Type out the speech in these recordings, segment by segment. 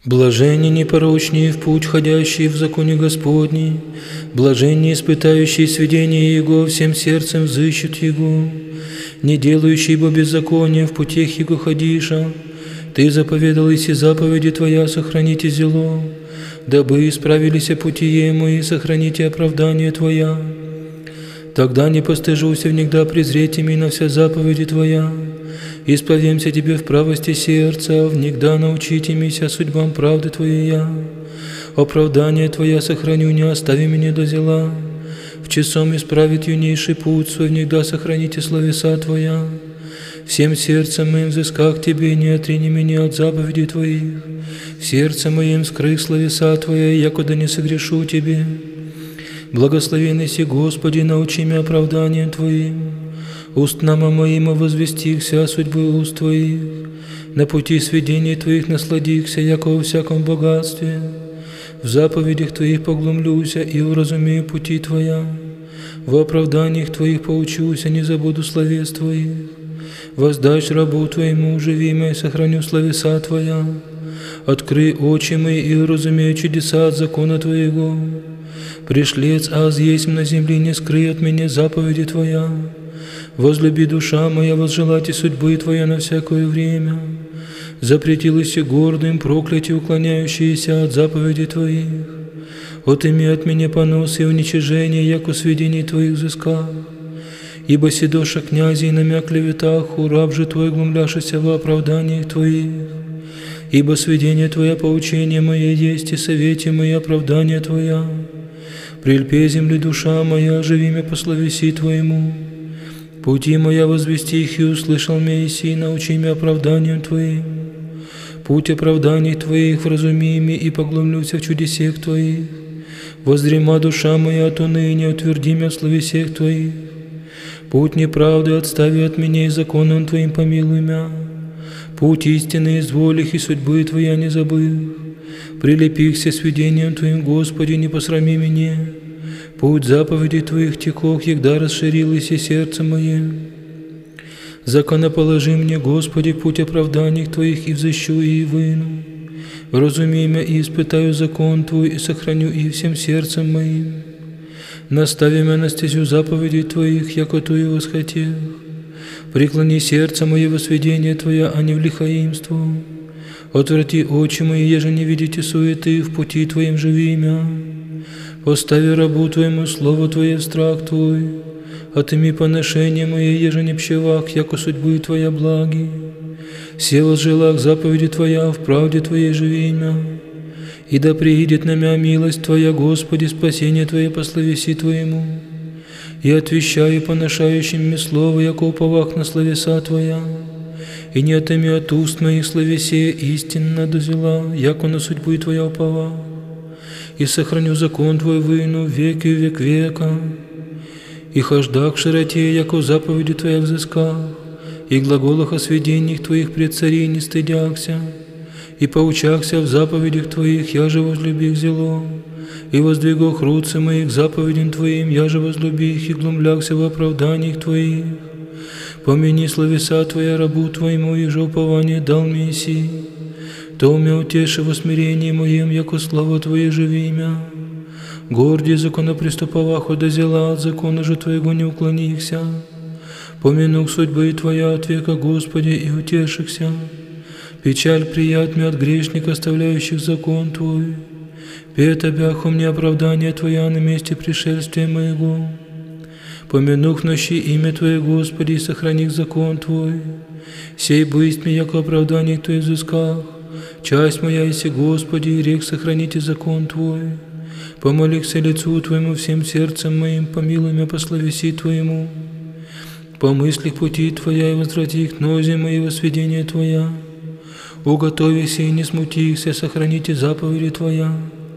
Блаженнее непорочнее в путь, ходящие в законе Господней, блаженнее испытающие сведения Его, всем сердцем взыщут Его, не делающие ибо беззакония в путях Его ходиша. Ты заповедал, и заповеди Твоя сохраните зело, дабы исправились пути мои, сохраните оправдание Твоя. Тогда не постыжуся внегда презреть ими на все заповеди Твоя. Исповемся Тебе в правости сердца, внегда научите мися судьбам правды Твоей я. Оправдание Твоя сохраню, не остави меня до зела. В часом исправит юнейший путь свой, внегда сохраните словеса Твоя. Всем сердцем моим взысках Тебе, не отрини меня от заповедей Твоих. В сердце моем скрых словеса Твоя, якуда не согрешу Тебе. Благословенный си, Господи, научи меня оправданием Твоим. Устнама моим возвестихся судьбы уст Твоих. На пути сведений Твоих насладихся, яко во всяком богатстве. В заповедях Твоих поглумлюся и уразумею пути Твоя. В оправданиях Твоих поучуся, не забуду словес Твоих. Воздашь рабу Твоему, живи мой, сохраню словеса Твоя. Открый очи мои и уразумею чудеса от закона Твоего. Пришлец аз есть на земле, не скрый от меня заповеди Твоя. Возлюби, душа моя, возжелайте судьбы Твоя на всякое время. Запретилось и гордым проклятие, уклоняющиеся от заповедей Твоих. Отыми от меня понос и уничижение, яко сведений Твоих взысках. Ибо седоша князей намя клеветах, раб же Твой глумляшися во оправданиях Твоих. Ибо сведение Твоя поучение мое есть, и совете мои оправдание Твоя. Прильпе земли душа моя, живи меня по словеси Твоему. Пути моя возвести их, и услышал меня Иси, научи меня оправданием Твоим. Путь оправданий Твоих вразуми ими, и поглумлюся в чудесех Твоих. Воздрема душа моя от уныния, утверди меня в словесех Твоих. Путь неправды отстави от меня, и законом Твоим помилуй меня. Путь истины изволих, и судьбы Твоя не забыл. Прилепихся сведением Твоим, Господи, не посрами меня. Путь заповедей Твоих текох, егда расширилось и сердце мое. Законоположи мне, Господи, путь оправданий Твоих, и взыщу и выну. Вразуми меня и испытаю закон Твой, и сохраню и всем сердцем моим. Настави меня на стезю заповедей Твоих, яко Ту и восхотел. Преклони сердце мое во сведение Твоя, а не в лихаимство. Отврати очи мои, еже не видите суеты, в пути Твоим живи мя. Постави рабу Твоему слово Твое в страх Твой. Отыми поношение мое, еже не пщевах, яко судьбы Твоя благи. Се возжелах заповеди Твоя, в правде Твоей живи мя. И да приидет на мя милость Твоя, Господи, спасение Твое по словеси Твоему. И отвещаю поношающим мне слово, яко уповах на словеса Твоя. И не отыми от уст моих словесе истинно дозела, яко на судьбу Твоя уповах. И сохраню закон Твой выну веки век века. И хождах в широте, яко заповеди Твоя взысках, и глаголах о сведениях Твоих пред царей не стыдяхся, и поучахся в заповедях Твоих, я же возлюбих зело, и воздвигох руцы моих заповедям Твоим, я же возлюбих, и глумлякся в оправданиях Твоих. Помяни словеса Твоя рабу Твоему, и же упование дал мне Иси. То умя утеши во смирении моем, яко слава Твое живи мя. Горди законоприступовах одозела, от закона же Твоего не уклонихся. Помянух судьбы Твоя от века, Господи, и утешихся. Печаль приятми от грешника, оставляющих закон Твой. Пет обяху мне оправдание Твоя на месте пришествия моего. Помянух нощи имя Твое, Господи, и сохраних закон Твой. Сей бысть мне, яко оправдание Твоих взысках. Часть моя, еси, Господи, и рек сохраните закон Твой. Помолихся лицу Твоему всем сердцем моим, помилуй меня по словеси Твоему. Помыслих пути Твоя, и возврати их нози мои во сведение Твоя. Уготовися и не смутихся, сохраните заповеди Твоя.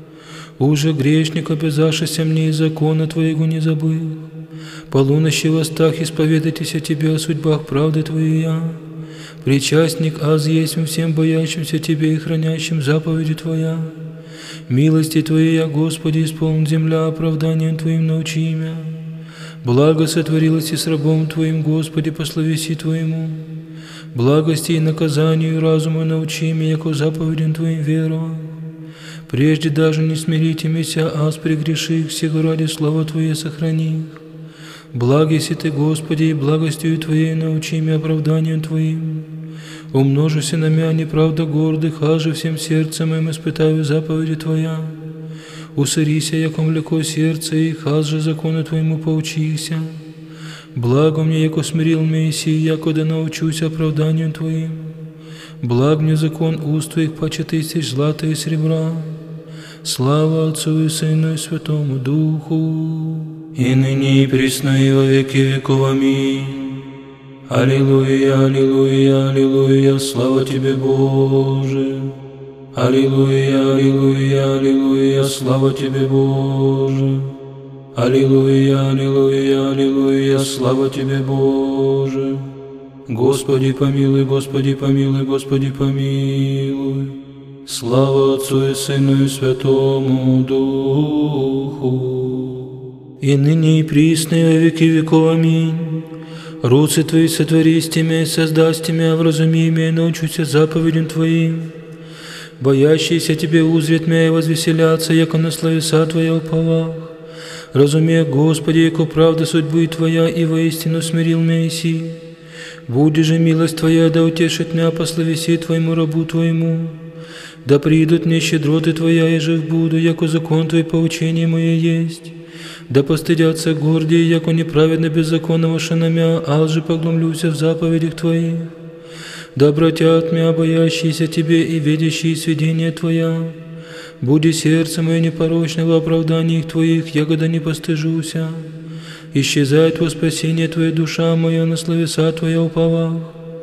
Уже грешник, обязавшийся мне из закона Твоего, не забыл. Полуночи в остах исповедайтесь о Тебе, о судьбах правды Твоей я. Причастник аз есть всем боящимся Тебе и хранящим заповеди Твоя. Милости Твоей я, Господи, исполнит земля, оправданием Твоим научи меня. Благо сотворилось и с рабом Твоим, Господи, по словеси Твоему. Благости и наказанию и разума научи меня, яко заповедям Твоим веровал. Прежде даже не смирите меня, аз прегреших, всего ради слова Твое сохрани их. Благ еси Ты, Господи, и благостью Твоей научи меня оправданием Твоим. Умножися на меня неправда гордых, аже всем сердцем моим испытаю заповеди Твоя. Усырися, яко млеко сердце их, аз же закону Твоему поучихся. Благо мне, яко смирил Мессии, яко да научусь оправданию Твоим. Благ мне закон уст Твоих паче тысяч злата и серебра. Слава Отцу и Сыну и Святому Духу, и ныне и присно и во веки веков. Аминь. Аллилуйя, аллилуйя, аллилуйя, слава Тебе, Боже. Аллилуйя, аллилуйя, аллилуйя, слава Тебе, Боже. Аллилуйя, аллилуйя, аллилуйя, слава Тебе, Боже. Господи помилуй, Господи помилуй, Господи помилуй. Слава Отцу и Сыну и Святому Духу, и ныне и присно и во веки веков. Аминь. Руцы Твои сотворись меня и создаст меня, вразуми меня и научуся заповедям Твоим. Боящиеся Тебе узрят меня и возвеселятся, яко на словеса Твоя уповах. Разумея, Господи, яко правда судьбы Твоя, и воистину смирил меня иси. Буди же милость Твоя, да утешит меня по словеси Твоему рабу Твоему. Да придут мне щедроты Твоя, и жив буду, яко закон Твой поучение мое есть. Да постыдятся гордые, яко неправедно беззаконного шинамя, ал же поглумлюся в заповедях Твоих. Да обратят меня боящиеся Тебе и видящие сведения Твоя. Буди сердце мое непорочно в оправданиях Твоих, ягода не постыжуся. Исчезает во спасение Твоя душа моя, на словеса Твоя уповах.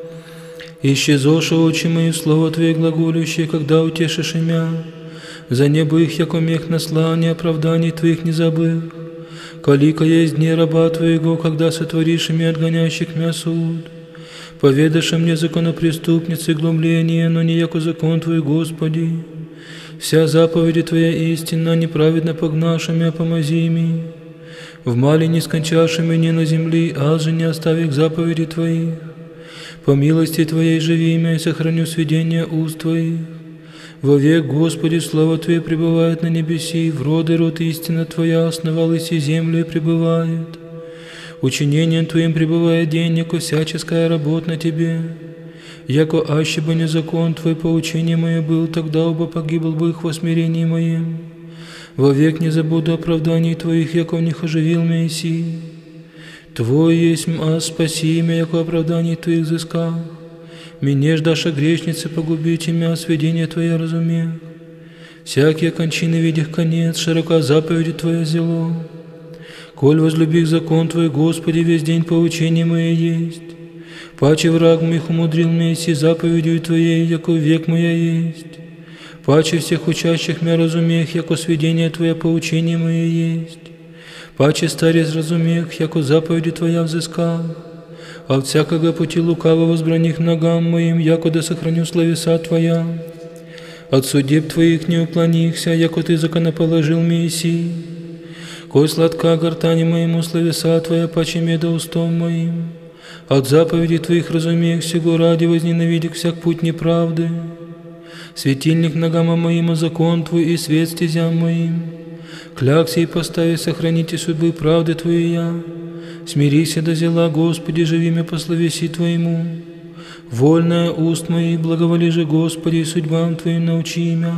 Исчезоша очи мои, слово Твое глаголющее, когда утешишь имя. За небо их, яко мех наслания, оправданий Твоих не забых. Калика есть дни раба Твоего, когда сотворишь ими отгонящих мя суд. Поведашь мне законопреступницы глумление, но не яко закон Твой, Господи. Вся заповеди Твоя истинна, неправедно погнаша мя, помози ми. В мале не скончаши меня на земли, аз же не оставих заповеди Твоих. По милости Твоей живи имя и сохраню сведения уст Твоих. Вовек, Господи, слава Твое пребывает на небеси, в роды род истина Твоя основал и си землю и пребывает. Учинением Твоим пребывает день, яко всяческая работа на Тебе. Яко аще бы не закон Твой поучение мое был, тогда бы погибл бы их во смирении моем. Вовек не забуду оправданий Твоих, яко в них оживил Мессии. Твой есть аз, спаси меня, яко оправданий Твоих взысках. Мне ждаша грешницы, погубите меня, сведения Твоя разумех. Всякие кончины видях конец, широка заповеди Твоя зело. Коль возлюбих закон Твой, Господи, весь день поучение мое есть. Паче враг моих умудрил Месси заповедью Твоей, яко век моя есть. Паче всех учащих меня разумех, яко сведения Твоя поучение мое есть. Паче старец разумех, яко заповеди Твоя взыскал. От всякого пути лукаво возбраних ногам моим, яко да сохраню словеса Твоя. От судеб Твоих не уклонихся, яко Ты законоположил Мессии. Кой сладка гортани моему словеса Твоя, паче меда устом моим. От заповедей Твоих разумех, сего ради возненавидях всяк путь неправды. Светильник ногам моим, а закон Твой и свет стезям моим. Клякся и постави, сохраните судьбы правды Твоя. Смирися до зела, Господи, живи меня по словеси Твоему. Вольная уст мои, благоволи же, Господи, и судьбам Твоим научи меня.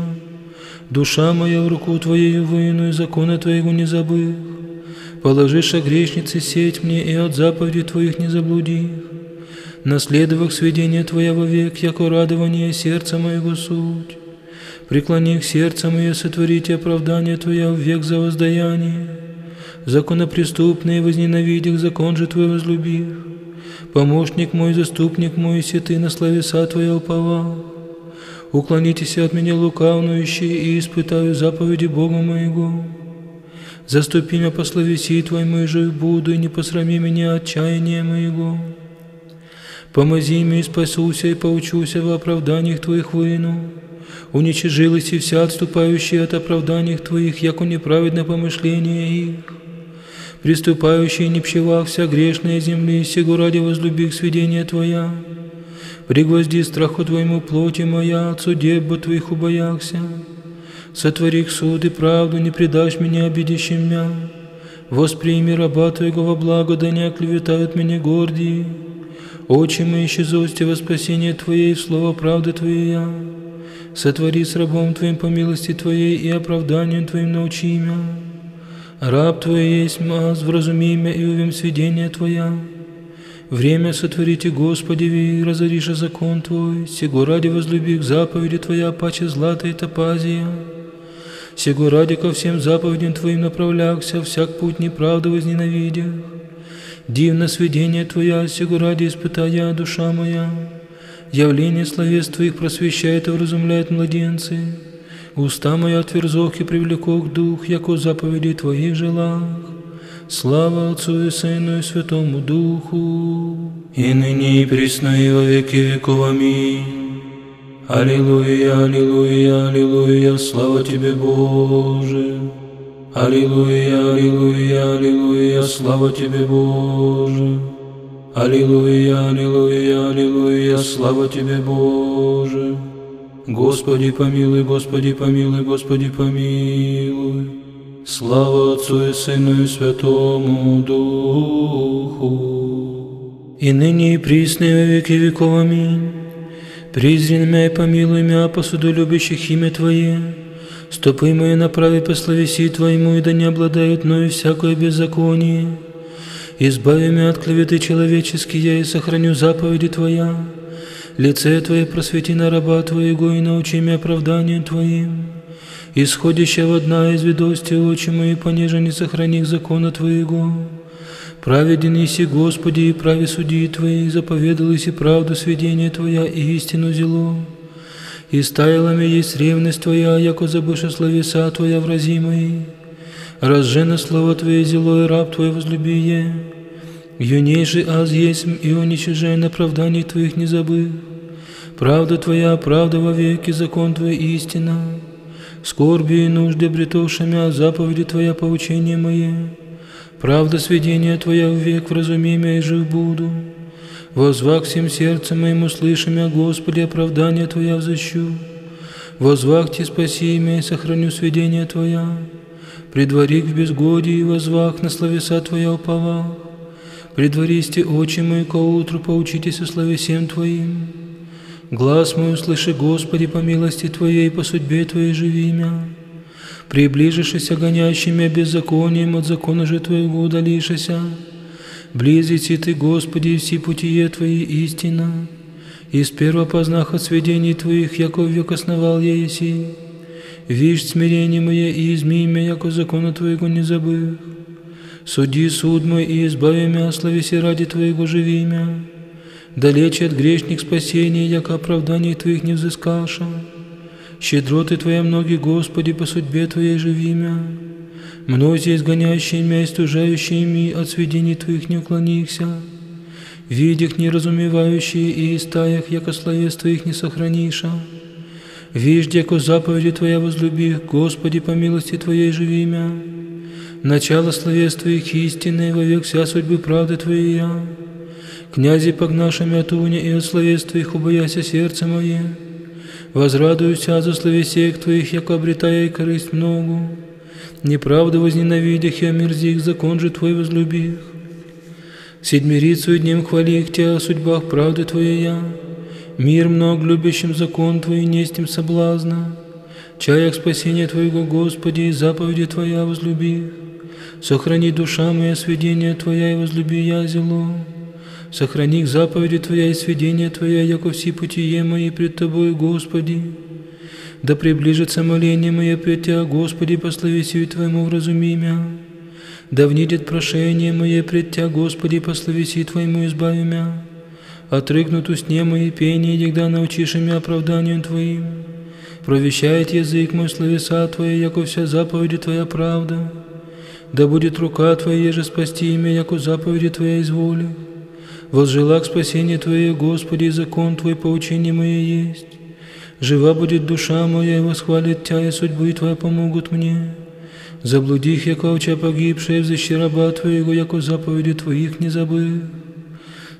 Душа моя в руку Твоею выну, и закона Твоего не забых. Положиша грешницы сеть мне, и от заповедей Твоих не заблудих. Наследовав сведения Твоя вовек, яко радование сердца моего суть. Преклони к сердце мое, сотворите оправдание Твоя в век за воздаяние. Законопреступные возненавидях, закон же Твой возлюбих. Помощник мой, заступник мой, си Ты на словеса Твоя уповал. Уклонитесь от меня лукавнующие, и испытаю заповеди Бога моего. Заступи меня по словеси Твоему, и жив буду, и не посрами меня отчаяния моего. Помози мне, и спасуся, и поучуся в оправданиях Твоих выну. Уничажилась и вся отступающая от оправданий Твоих, яко неправедно помышление их. Приступающие не пчевах вся грешная земли, сего ради возлюбих сведения Твоя. Пригвозди страху Твоему плоти моя, от судеб бы Твоих убояхся. Сотвори суд и правду, не предашь меня обидящим мя. Восприми раба Твоего во благо, да не оклеветают меня гордии. Очи мои исчезости во спасение Твое и в слово правды Твоей. Сотвори с рабом Твоим по милости Твоей и оправданием Твоим научи мя. Раб Твой есть маз, вразуми мя и увем сведения Твоя. Время сотворите, Господи, ви, разориша закон Твой, сего ради возлюби к заповеди Твоя, паче злата и топазия. Сего ради ко всем заповедям Твоим направлялся, всяк путь неправды возненавидя. Дивно сведение Твоя, сего ради испытая душа моя. Явление словес Твоих просвещает и вразумляет младенцы. Уста моя отверзох и привлекох дух, яко заповеди Твоих желах. Слава Отцу и Сыну и Святому Духу, и ныне и присно и во веки веков. Аминь. Аллилуйя, аллилуйя, аллилуйя, слава Тебе, Боже. Аллилуйя, аллилуйя, аллилуйя, слава Тебе, Боже. Аллилуйя, аллилуйя, аллилуйя, слава Тебе, Боже. Господи помилуй, Господи помилуй, Господи помилуй. Слава Отцу и Сыну и Святому Духу, и ныне и присно и во веки веков. Аминь. Призри мя и помилуй мя по суду любящих имя Твое. Стопы мои направи по словеси Твоему, и да не обладают мною всякое беззаконие. Избави мя от клеветы человеческие, и сохраню заповеди Твоя. Лице Твое просвети на раба Твоего, и научи мя оправданием Твоим. Исходящего одна из ведости очи мои, понеже не сохраних закона Твоего. Праведен еси, Господи, и прави судьи Твои, заповедал еси правду сведения Твоя и истину зело. И стаяла ми есть ревность Твоя, яко забыша словеса Твоя врази мои. Разжено слово Твое зело, и раб Твой возлюбие. Юнейший аз есть, и уничижен оправданий Твоих не забыв. Правда Твоя, правда во веки, закон Твой истина. Скорби и нужды обретовши мя, заповеди Твоя поучение мое. Правда сведения Твоя век, вразуми мя и жив буду. Возвах всем сердцем моим услыши мя, Господи, оправдание Твоя взыщу. Возвах Ти спаси мя и сохраню сведения Твоя. Предвари в безгодии, возвах на словеса Твоя уповах. Предваристи очи мои ко утру, поучитесь о словесем Твоим. Глаз мой услыши, Господи, по милости Твоей, по судьбе Твоей живи мя. Приближишься гонящий мя беззаконием, от закона же Твоего удалишься. Близится Ты, Господи, и все путие Твои истина. Из первого познах от сведений Твоих, яко век основал я еси. Вишь смирение мое и изми мя, яко закона Твоего не забыв. Суди суд мой и избави мя, словеси ради Твоего живи мя. Далече от грешник спасения, яко оправданий Твоих не взыскаша. Щедроты Твоя многие, Господи, по судьбе Твоей живи мя. Мнози изгоняющие мя и стужающие ми, от сведений Твоих не уклонихся. Видях неразумевающие и истаях, яко словес Твоих не сохраниша. Виждь, яко заповеди Твоя возлюбих, Господи, по милости Твоей живи мя. Начало словес Твоих истинное, вовек вся судьбы правды Твоей. Князи погнаша мя туня, и от словес Твоих убояся сердце мое. Возрадуюся за словесех Твоих, яко обретая и корысть многу. Неправда возненавидях и омерзих, закон же Твой возлюбих. Седмирицу и днем хвалих Тя о судьбах правды Твоей. Мир много любящим закон Твой, нестим соблазна. Чаях спасения Твоего, Господи, и заповеди Твоя возлюбих. Сохрани душа моя сведения Твоя, и возлюби я зело. Сохрани заповеди Твоя и сведения Твоя, яко все путие мои пред Тобой, Господи. Да приближится моление мое пред Тя, Господи, по словесию Твоему вразуми мя. Да внидет прошение мое пред Тя, Господи, по словесию Твоему избави мя. Отрыгнут устне мои пение, егда научишь мя оправданием Твоим. Провещает язык мой словеса Твои, яко вся заповеди Твоя правда. Да будет рука Твоя, еже спасти имя, яко заповеди Твоя изволи. Возжела к спасению Твое, Господи, и закон Твой поучение мое есть. Жива будет душа моя, и восхвалит Тя, и судьбы Твоя помогут мне. Заблудих, яко овча погибшая, взыщи раба Твоего, яко заповеди Твоих не забыв.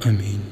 Аминь.